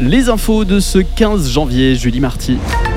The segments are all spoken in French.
Les infos de ce 15 janvier, Julie Marty.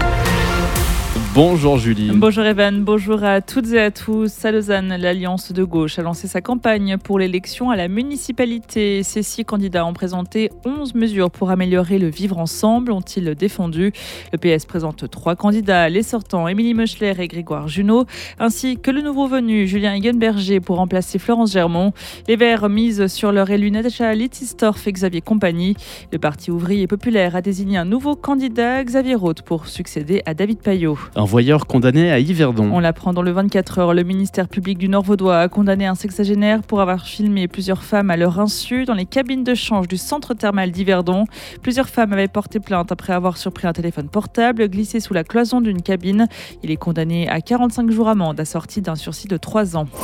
Bonjour Julie. Bonjour Evan, bonjour à toutes et à tous. À Lausanne, l'Alliance de gauche a lancé sa campagne pour l'élection à la municipalité. Ces 6 candidats ont présenté 11 mesures pour améliorer le vivre ensemble, ont-ils défendu. Le PS présente 3 candidats, les sortants Émilie Meuchler et Grégoire Junot, ainsi que le nouveau venu Julien Egenberger pour remplacer Florence Germont. Les Verts misent sur leur élu Natacha Littistorf et Xavier Compagnie. Le Parti ouvrier populaire a désigné un nouveau candidat, Xavier Roth, pour succéder à David Payot. Un voyeur condamné à Yverdon. On l'apprend dans le 24 heures. Le ministère public du Nord-Vaudois a condamné un sexagénaire pour avoir filmé plusieurs femmes à leur insu dans les cabines de change du centre thermal d'Yverdon. Plusieurs femmes avaient porté plainte après avoir surpris un téléphone portable glissé sous la cloison d'une cabine. Il est condamné à 45 jours amende assorti d'un sursis de 3 ans.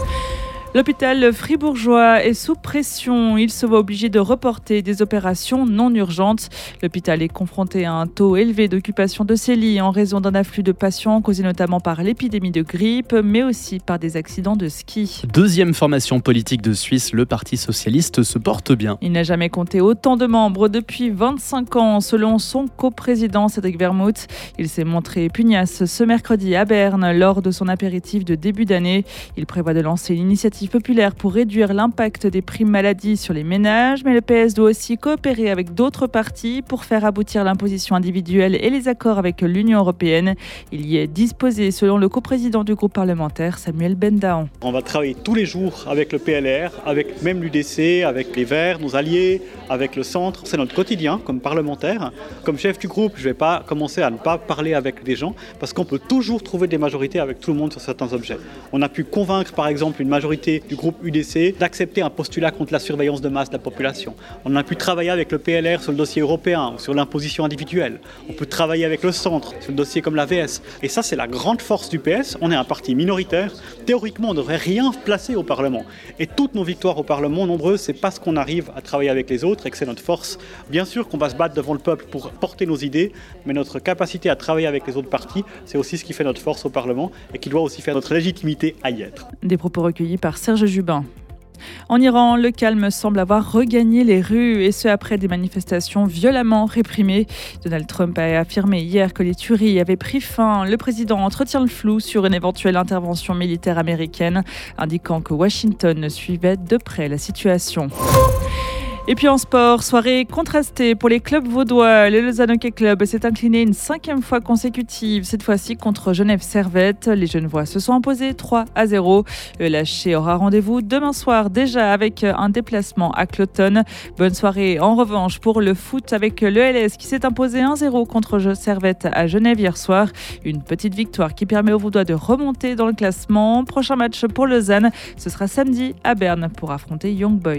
L'hôpital fribourgeois est sous pression. Il se voit obligé de reporter des opérations non urgentes. L'hôpital est confronté à un taux élevé d'occupation de ses lits en raison d'un afflux de patients causé notamment par l'épidémie de grippe, mais aussi par des accidents de ski. Deuxième formation politique de Suisse, le Parti socialiste se porte bien. Il n'a jamais compté autant de membres depuis 25 ans, selon son coprésident Cédric Vermouth. Il s'est montré pugnace ce mercredi à Berne lors de son apéritif de début d'année. Il prévoit de lancer une initiative populaire pour réduire l'impact des primes maladie sur les ménages, mais le PS doit aussi coopérer avec d'autres partis pour faire aboutir l'imposition individuelle et les accords avec l'Union européenne. Il y est disposé, selon le coprésident du groupe parlementaire, Samuel Bendaon. On va travailler tous les jours avec le PLR, avec même l'UDC, avec les Verts, nos alliés, avec le Centre. C'est notre quotidien comme parlementaire. Comme chef du groupe, je ne vais pas commencer à ne pas parler avec des gens parce qu'on peut toujours trouver des majorités avec tout le monde sur certains objets. On a pu convaincre par exemple une majorité du groupe UDC d'accepter un postulat contre la surveillance de masse de la population. On a pu travailler avec le PLR sur le dossier européen ou sur l'imposition individuelle. On peut travailler avec le Centre sur le dossier comme l'AVS. Et ça, c'est la grande force du PS. On est un parti minoritaire. Théoriquement, on ne devrait rien placer au Parlement. Et toutes nos victoires au Parlement, nombreuses, c'est parce qu'on arrive à travailler avec les autres et que c'est notre force. Bien sûr qu'on va se battre devant le peuple pour porter nos idées, mais notre capacité à travailler avec les autres partis, c'est aussi ce qui fait notre force au Parlement et qui doit aussi faire notre légitimité à y être. Des propos recueillis par Serge Jubin. En Iran, le calme semble avoir regagné les rues, et ce après des manifestations violemment réprimées. Donald Trump a affirmé hier que les tueries avaient pris fin. Le président entretient le flou sur une éventuelle intervention militaire américaine, indiquant que Washington suivait de près la situation. Et puis en sport, soirée contrastée pour les clubs vaudois. Le Lausanne Hockey Club s'est incliné une 5e fois consécutive, cette fois-ci contre Genève Servette. Les Genevois se sont imposés 3-0. Le LHC aura rendez-vous demain soir déjà avec un déplacement à Cloton. Bonne soirée en revanche pour le foot avec le LS qui s'est imposé 1-0 contre Servette à Genève hier soir. Une petite victoire qui permet aux Vaudois de remonter dans le classement. Prochain match pour Lausanne, ce sera samedi à Berne pour affronter Young Boys.